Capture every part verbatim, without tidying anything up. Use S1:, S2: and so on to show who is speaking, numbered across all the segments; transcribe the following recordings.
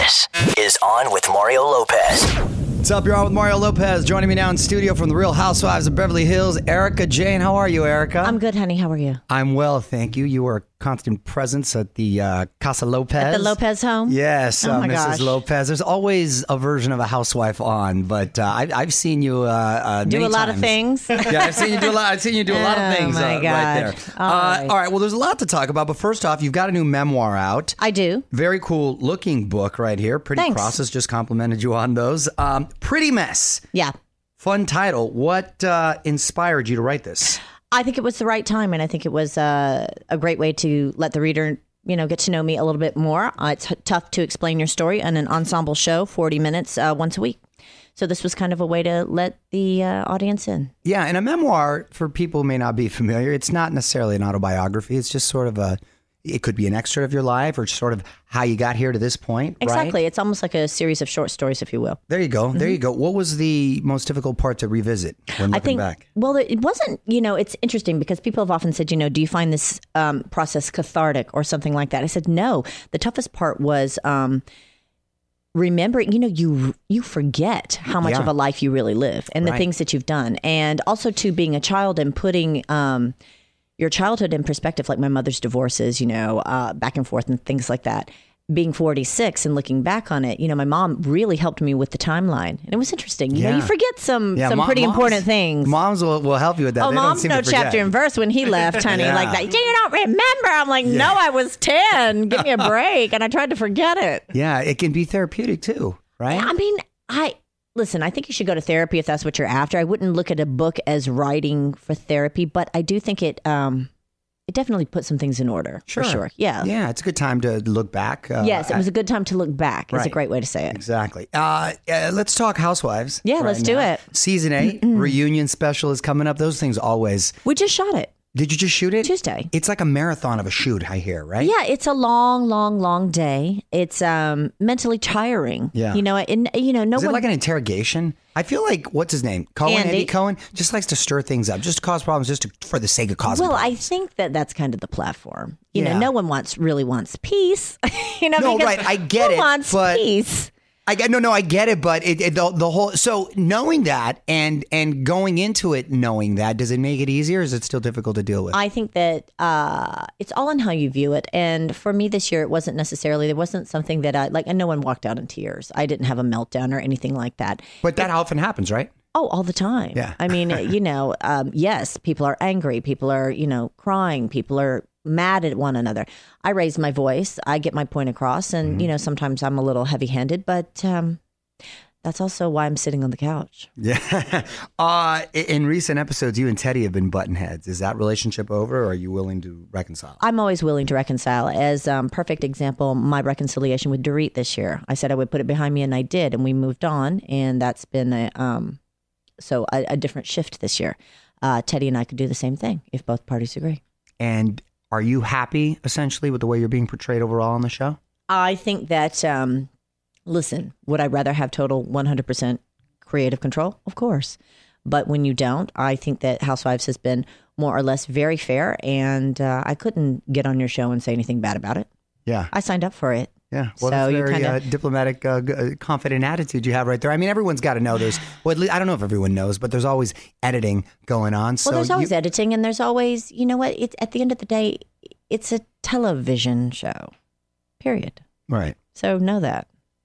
S1: This is On with Mario Lopez.
S2: What's up, you're on with Mario Lopez. Joining me now in studio from the Real Housewives of Beverly Hills, Erica Jane. How are you, Erica?
S3: I'm good, honey. How are you?
S2: I'm well, thank you. You were a constant presence at the uh, Casa Lopez.
S3: At the Lopez home?
S2: Yes,
S3: oh
S2: uh,
S3: my
S2: Missus
S3: Gosh.
S2: Lopez. There's always a version of a housewife on, but uh, I, I've seen you uh, uh,
S3: do
S2: many
S3: a lot
S2: times.
S3: of things.
S2: Yeah, I've seen you do a lot. I've seen you do a lot of
S3: Oh,
S2: things
S3: my
S2: uh, right
S3: God.
S2: there.
S3: All
S2: uh,
S3: right.
S2: all right. Well, there's a lot to talk about, but first off, you've got a new memoir out.
S3: I do.
S2: Very cool looking book right here. Pretty
S3: Thanks.
S2: Crosses just complimented you on those. Um, Pretty Mess.
S3: Yeah.
S2: Fun title. What uh, inspired you to write this?
S3: I think it was the right time, and I think it was uh, a great way to let the reader, you know, get to know me a little bit more. Uh, it's h- tough to explain your story on an ensemble show, forty minutes uh, once a week. So this was kind of a way to let the uh, audience in.
S2: Yeah, and a memoir, for people who may not be familiar, it's not necessarily an autobiography. It's just sort of a, it could be an excerpt of your life or sort of how you got here to this point,
S3: Exactly.
S2: right?
S3: It's almost like a series of short stories, if you will.
S2: There you go. There you go. What was the most difficult part to revisit when looking
S3: I think,
S2: back?
S3: well, it wasn't, you know, it's interesting because people have often said, you know, do you find this um, process cathartic or something like that? I said, no. The toughest part was um, remembering, you know, you you forget how much
S2: Yeah.
S3: of a life you really live and the
S2: Right.
S3: things that you've done. And also to being a child and putting um, your childhood in perspective, like my mother's divorces, you know, uh, back and forth and things like that. Being forty-six and looking back on it, you know, my mom really helped me with the timeline. And it was interesting. You
S2: Yeah.
S3: know, you forget some
S2: Yeah,
S3: some
S2: mo-
S3: pretty
S2: moms-
S3: important things.
S2: Moms will, will help you with that.
S3: Oh,
S2: They don't
S3: mom's
S2: seem
S3: no
S2: to forget.
S3: chapter and verse when he left, honey.
S2: Yeah.
S3: Like that. Do you not remember? I'm like, no, I was ten. Give me a break. And I tried to forget it.
S2: Yeah, it can be therapeutic too, right?
S3: I mean, I listen, I think you should go to therapy if that's what you're after. I wouldn't look at a book as writing for therapy, but I do think it um it definitely put some things in order. For sure. Yeah.
S2: Yeah, it's a good time to look back. Uh,
S3: Yes, it was a good time to look back. It's a
S2: Right.
S3: great way to say it.
S2: Exactly. Uh, uh, let's talk Housewives.
S3: Yeah,
S2: right
S3: let's do
S2: now.
S3: it.
S2: Season eight reunion special is coming up. Those things always.
S3: We just shot it
S2: Did you just shoot it?
S3: Tuesday.
S2: It's like a marathon of a shoot, I hear, right?
S3: Yeah, it's a long, long, long day. It's um mentally tiring.
S2: Yeah.
S3: You know, and you know, no
S2: Is it
S3: one
S2: like an interrogation? I feel like, what's his name? Cohen,
S3: Andy.
S2: Eddie Cohen, just likes to stir things up, just to cause problems, just to, for the sake of causing
S3: Well, I
S2: problems.
S3: think that that's kind of the platform. You
S2: Yeah.
S3: know, no one wants really wants peace. you know,
S2: No,
S3: because
S2: right, I get
S3: who
S2: it,
S3: wants
S2: but-
S3: peace?
S2: I get no, no, I get it, but it, it, the, the whole. So knowing that and and going into it knowing that, does it make it easier? Or is it still difficult to deal with?
S3: I think that uh, it's all in how you view it. And for me this year, it wasn't necessarily, there wasn't something that I, like, and no one walked out in tears. I didn't have a meltdown or anything like that.
S2: but that often happens, right?
S3: Oh, all the time.
S2: Yeah.
S3: I mean, you know, um, yes, people are angry. People are, you know, crying. People are mad at one another. I raise my voice. I get my point across. And,
S2: Mm-hmm.
S3: you know, sometimes I'm a little heavy handed, but um, that's also why I'm sitting on the couch.
S2: Yeah. uh, in recent episodes, you and Teddy have been button heads. Is that relationship over, or are you willing to reconcile?
S3: I'm always willing to reconcile. As um, perfect example, my reconciliation with Dorit this year. I said I would put it behind me, and I did, and we moved on. And that's been a um, so a, a different shift this year. Uh, Teddy and I could do the same thing if both parties agree.
S2: And are you happy, essentially, with the way you're being portrayed overall on the show?
S3: I think that, um, listen, would I rather have total one hundred percent creative control? Of course. But when you don't, I think that Housewives has been more or less very fair. And uh, I couldn't get on your show and say anything bad about it.
S2: Yeah.
S3: I signed up for it.
S2: Yeah, well,
S3: So
S2: that's a
S3: you
S2: very
S3: kinda-
S2: uh, diplomatic, uh, g- uh, confident attitude you have right there. I mean, everyone's got to know there's, well, at least, I don't know if everyone knows, but there's always editing going on. So
S3: Well, there's always
S2: you,
S3: editing, and there's always, you know what? It's at the end of the day, it's a television show, period.
S2: right.
S3: So know that.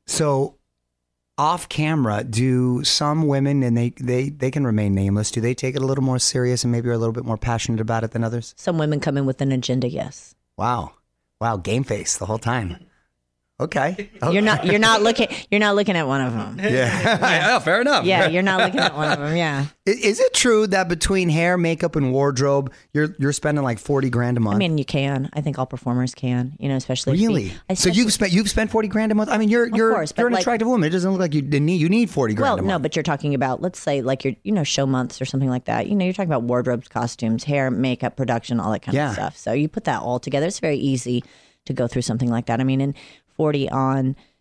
S2: So off camera, do some women, and they, they, they can remain nameless, do they take it a little more serious and maybe are a little bit more passionate about it than others?
S3: Some women come in with an agenda. Yes.
S2: Wow. Wow. Game face the whole time. Okay.
S3: You're not. You're not looking. You're not looking at one of them.
S2: Yeah. yeah. Fair enough.
S3: Yeah, you're not looking at one of them. Yeah.
S2: I- Is it true that between hair, makeup, and wardrobe, you're you're spending like forty grand a month?
S3: I mean, you can. I think all performers can. You know, especially if
S2: really?
S3: you-
S2: So
S3: especially-
S2: you've spent you've spent forty grand a month. I mean, you're you're
S3: course, but
S2: you're an
S3: like-
S2: attractive woman. It doesn't look like you need you need forty grand
S3: Well,
S2: a month.
S3: no, but you're talking about, let's say, like your, you know, show months or something like that. You know, you're talking about wardrobes, costumes, hair, makeup, production, all that kind
S2: Yeah.
S3: of stuff. So you put that all together. It's very easy to go through something like that. I mean, in forty on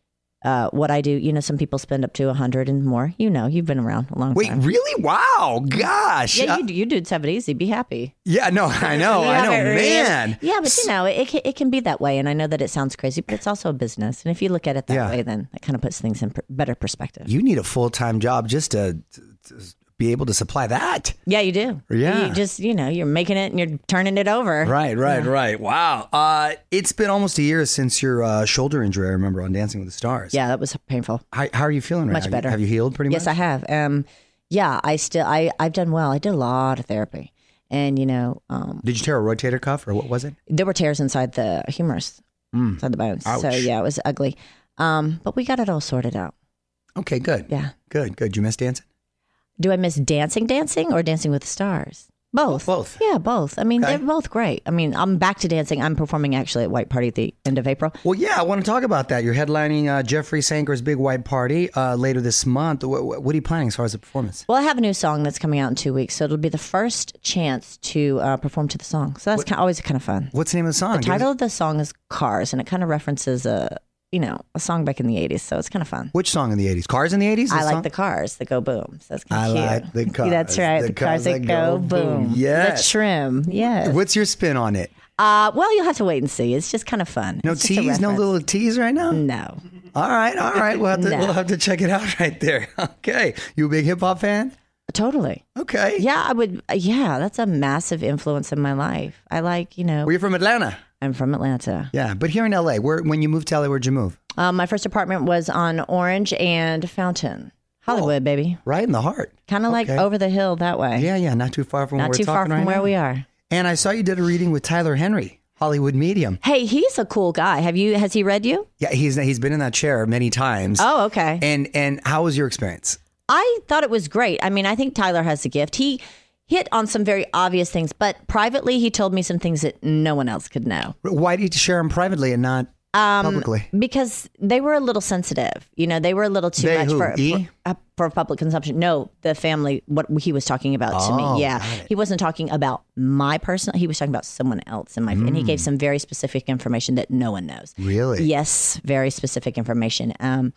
S3: uh, what I do, you know, some people spend up to a hundred and more. You know, you've been around a long
S2: Wait,
S3: time.
S2: really? Wow. Gosh.
S3: Yeah,
S2: Uh,
S3: you, you dudes have it easy. Be happy.
S2: yeah, no, I know.
S3: You
S2: I
S3: have
S2: know,
S3: it really-
S2: man.
S3: Yeah, but you know, it, can- it can be that way. And I know that it sounds crazy, but it's also a business. And if you look at it that
S2: Yeah.
S3: way, then that kind of puts things in per- better perspective.
S2: You need a full-time job just to, to, to be able to supply that.
S3: Yeah, you do.
S2: Yeah.
S3: You just, you know, you're making it and you're turning it over.
S2: Right, right, right. Wow. Uh, it's been almost a year since your uh, shoulder injury, I remember, on Dancing with the Stars.
S3: Yeah, that was painful.
S2: How, how are you feeling right
S3: Much
S2: now?
S3: better.
S2: Have you healed pretty
S3: Yes, I
S2: much?
S3: have. Um, yeah, I still, I, I've done well. I did a lot of therapy. And, you know, um,
S2: Did you tear a rotator cuff or what was it?
S3: there were tears inside the humerus, inside the bones. So,
S2: Ouch.
S3: yeah, it was ugly. Um, but we got it all sorted out.
S2: Okay, good.
S3: Yeah.
S2: Good, good. You miss dancing?
S3: Do I miss dancing, dancing, or Dancing with the Stars? Both.
S2: Both.
S3: Yeah, both. I mean,
S2: Okay.
S3: they're both great. I mean, I'm back to dancing. I'm performing actually at White Party at the end of April.
S2: Well, yeah, I want to talk about that. You're headlining uh, Jeffrey Sanker's Big White Party uh, later this month. What, what are you planning as far as the performance?
S3: Well, I have a new song that's coming out in two weeks, so it'll be the first chance to uh, perform to the song. So that's kind always kind of fun.
S2: What's the name of the song?
S3: The title of the song is Cars, and it kind of references a, you know, a song back in the eighties. So it's kind of fun.
S2: Which song in the eighties? Cars in the eighties?
S3: I like
S2: song?
S3: the cars that go boom. So that's
S2: I
S3: kind of cute.
S2: like the cars.
S3: That's right. The, cars, that go, boom.
S2: Yes.
S3: The trim. Yes.
S2: What's your spin on it?
S3: Uh, well, you'll have to wait and see. It's just kind of fun.
S2: No
S3: It's just a
S2: tease? No
S3: reference.
S2: little tease right now?
S3: No.
S2: All right, all right. We'll have to,
S3: No.
S2: we'll have to check it out right there. Okay. You a big hip hop fan?
S3: Totally.
S2: Okay.
S3: Yeah, I would. Yeah, that's a massive influence in my life. I like, you know,
S2: Were you from Atlanta?
S3: I'm from Atlanta.
S2: Yeah, but here in L A, where when you moved to L A, where'd you move?
S3: Um, my first apartment was on Orange and Fountain, Hollywood, baby.
S2: Right in the heart.
S3: Kind of like
S2: Okay.
S3: over the hill that way.
S2: Yeah, yeah, not too far from where
S3: Not
S2: we're
S3: too far
S2: talking
S3: from
S2: right
S3: where
S2: now.
S3: we are.
S2: And I saw you did a reading with Tyler Henry, Hollywood Medium.
S3: Hey, he's a cool guy. Have you? Has he read you?
S2: Yeah, he's he's been in that chair many times.
S3: Oh, okay.
S2: And and how was your experience?
S3: I thought it was great. I mean, I think Tyler has a gift. He hit on some very obvious things, but privately, he told me some things that no one else could know.
S2: Why did you share them privately and not
S3: Um,
S2: publicly?
S3: Because they were a little sensitive. You know, they were a little too
S2: They
S3: much
S2: who?
S3: for,
S2: E?
S3: for uh, for public consumption. No, the family, what he was talking about to
S2: Oh,
S3: me. Yeah.
S2: got it.
S3: He wasn't talking about my personal, he was talking about someone else in my, and he gave some very specific information that no one knows.
S2: Really?
S3: Yes, very specific information. Um,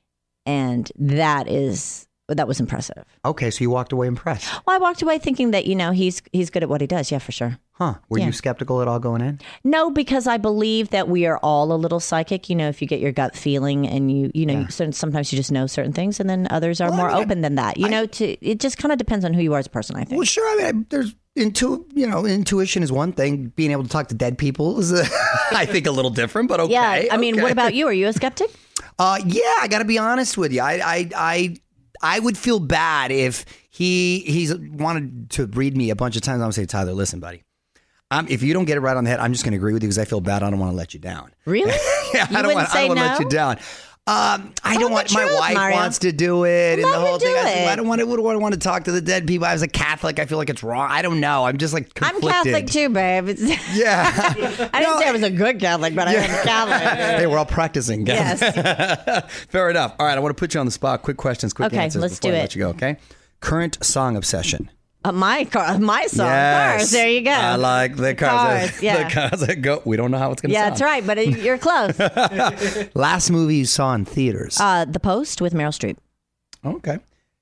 S3: and that is, that was impressive.
S2: Okay, so you walked away impressed.
S3: Well, I walked away thinking that, you know, he's he's good at what he does. Yeah, for sure.
S2: Huh. Were
S3: Yeah.
S2: you skeptical at all going in?
S3: No, because I believe that we are all a little psychic. You know, if you get your gut feeling and you, you know, so sometimes you just know certain things, and then others are
S2: Well, I
S3: more
S2: mean, I-
S3: open than that. You know, to it just kind of depends on who you are as a person, I think.
S2: Well, sure. I mean, I, there's intu, you know, intuition is one thing. Being able to talk to dead people is, uh, I think, a little different. But okay.
S3: yeah, I mean,
S2: okay.
S3: what about you? Are you a skeptic?
S2: Uh, yeah, I got to be honest with you. I, I, I, I would feel bad if he he's wanted to read me a bunch of times. I'm gonna say, Tyler, listen, buddy. Um, if you don't get it right on the head, I'm just going to agree with you because I feel bad. I don't want to let you down.
S3: Really?
S2: yeah,
S3: You
S2: I don't
S3: wouldn't
S2: want. I
S3: say
S2: don't want to
S3: no?
S2: let you down. Um, I
S3: Tell
S2: don't
S3: the
S2: want. My
S3: truth,
S2: wife
S3: Mario.
S2: wants to do it, and
S3: Let
S2: the
S3: her
S2: whole thing.
S3: do
S2: I, said,
S3: it.
S2: I don't want to. I don't want to talk to the dead people. As a Catholic, I feel like it's wrong. I don't know. I'm just like
S3: I'm
S2: conflicted.
S3: Catholic too, babe. It's,
S2: Yeah.
S3: I didn't
S2: No,
S3: say I was a good Catholic, but I'm Catholic.
S2: hey, we're all practicing.
S3: Yes.
S2: Fair enough. All right, I want to put you on the spot. Quick questions, quick
S3: Okay,
S2: answers
S3: let's
S2: before
S3: do
S2: I
S3: it.
S2: let you go. Okay. Current song obsession.
S3: Uh, my car, my song,
S2: Yes.
S3: Cars. There you go.
S2: I like the cars.
S3: Cars, yeah.
S2: The cars that go. We don't know how it's going to
S3: yeah,
S2: sound.
S3: that's right, but you're close.
S2: Last movie you saw in theaters.
S3: Uh, the Post with Meryl Streep.
S2: Okay.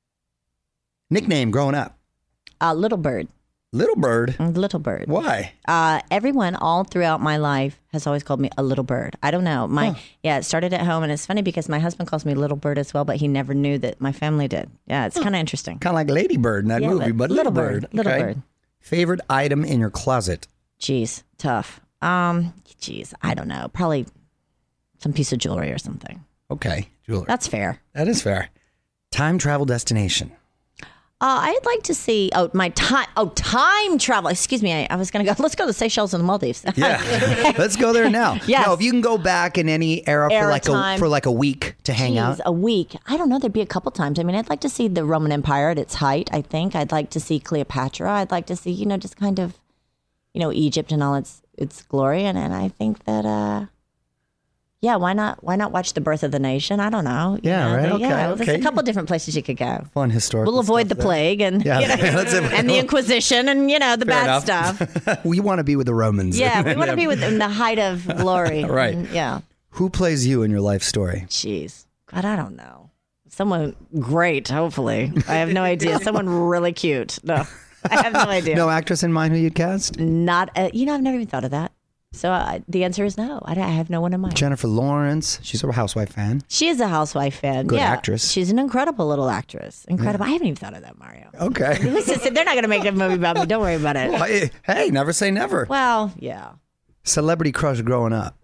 S2: Nickname growing up.
S3: Uh, Little Bird.
S2: Little Bird.
S3: Little Bird.
S2: Why?
S3: Uh, everyone all throughout my life has always called me a little bird. I don't know. My yeah, it started at home, and it's funny because my husband calls me Little Bird as well, but he never knew that my family did. Yeah, it's kind of interesting.
S2: Kind of like Lady Bird in that
S3: Yeah,
S2: movie, but Little, Bird.
S3: Little
S2: Okay.
S3: Bird.
S2: Favorite item in your closet.
S3: Jeez, tough. Um, jeez, I don't know. Probably some piece of jewelry or something.
S2: Okay. Jewelry.
S3: That's fair.
S2: That is fair. Time travel destination.
S3: Uh, I'd like to see. Oh, my time. Oh, time travel. Excuse me. I, I was going to go. Let's go to Seychelles and the Maldives.
S2: Yeah. Let's go there now.
S3: Yes.
S2: No, if you can go back in any era, for
S3: Era
S2: like
S3: time.
S2: a for like a week to hang
S3: Jeez,
S2: out.
S3: a week. I don't know. There'd be a couple times. I mean, I'd like to see the Roman Empire at its height, I think. I'd like to see Cleopatra. I'd like to see, you know, just kind of, you know, Egypt and all its its glory. And, and I think that, uh, yeah, why not Why not watch The Birth of the Nation? I don't know. You
S2: Yeah,
S3: know,
S2: right,
S3: the-
S2: okay,
S3: yeah, There's
S2: okay.
S3: a couple different places you could go.
S2: Fun historical.
S3: We'll avoid the
S2: stuff there.
S3: plague and,
S2: Yeah,
S3: you know,
S2: that's it.
S3: and the Inquisition and, you know, the
S2: Fair
S3: bad
S2: enough.
S3: stuff.
S2: We want to be with the Romans.
S3: Yeah, we want to be with in the height of glory.
S2: Right.
S3: And, yeah.
S2: Who plays you in your life story?
S3: Jeez. God, I don't know. Someone great, hopefully. I have no idea. Someone really cute. No, I have no idea.
S2: No actress in mind who you'd cast?
S3: Not, uh, you know, I've never even thought of that. So uh, the answer is no. I, I have no one in mind.
S2: Jennifer Lawrence. She's a Housewife fan.
S3: She is a Housewife fan.
S2: Good
S3: yeah.
S2: actress.
S3: She's an incredible little actress. Incredible. Yeah. I haven't even thought of that, Mario.
S2: Okay.
S3: Listen, they're not going to make a movie about me. Don't worry about it.
S2: Well, hey, never say never.
S3: Well, yeah.
S2: Celebrity crush growing up.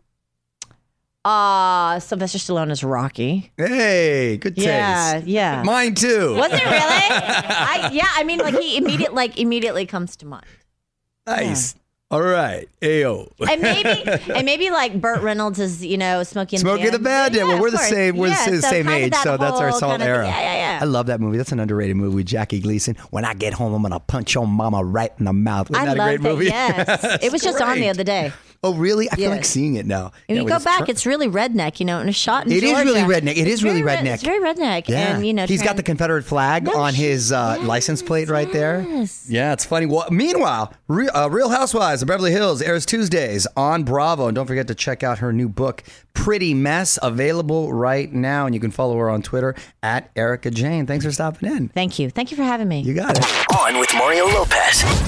S3: Uh, Sylvester Stallone is Rocky.
S2: Hey, good taste.
S3: Yeah, yeah.
S2: Mine too.
S3: Was it really? I, yeah, I mean, like he immediate, like immediately comes to mind.
S2: Nice. Yeah. All right, Ayo.
S3: And maybe, and maybe like Burt Reynolds is, you know, Smokey and
S2: Smokey the Bandit. Yeah, well, we're the same. We're
S3: yeah,
S2: the
S3: so
S2: same age,
S3: that
S2: so that's our salt
S3: kind of,
S2: era.
S3: Yeah, yeah, yeah.
S2: I love that movie. That's an underrated movie with Jackie Gleason. When I get home, I'm gonna punch your mama right in the mouth. Wasn't
S3: I
S2: that a great
S3: that,
S2: movie?
S3: Yes, it was just
S2: great.
S3: on the other day.
S2: Oh, really? I feel
S3: yes.
S2: like seeing it now.
S3: And
S2: yeah,
S3: you go back,
S2: tr-
S3: it's really redneck, you know, and it's shot in
S2: It
S3: Georgia.
S2: is really redneck. It is
S3: it's
S2: really
S3: redneck.
S2: redneck.
S3: It's very redneck.
S2: Yeah.
S3: And, you know,
S2: he's
S3: trans-
S2: got the Confederate flag
S3: no,
S2: on his uh,
S3: yes,
S2: license plate right there.
S3: yes.
S2: Yeah, it's funny. Well, meanwhile, Real, uh, Real Housewives of Beverly Hills airs Tuesdays on Bravo. And don't forget to check out her new book, Pretty Mess, available right now. And you can follow her on Twitter at Erica Jane. Thanks for stopping in.
S3: Thank you. Thank you for having me.
S2: You got it.
S1: On with Mario Lopez.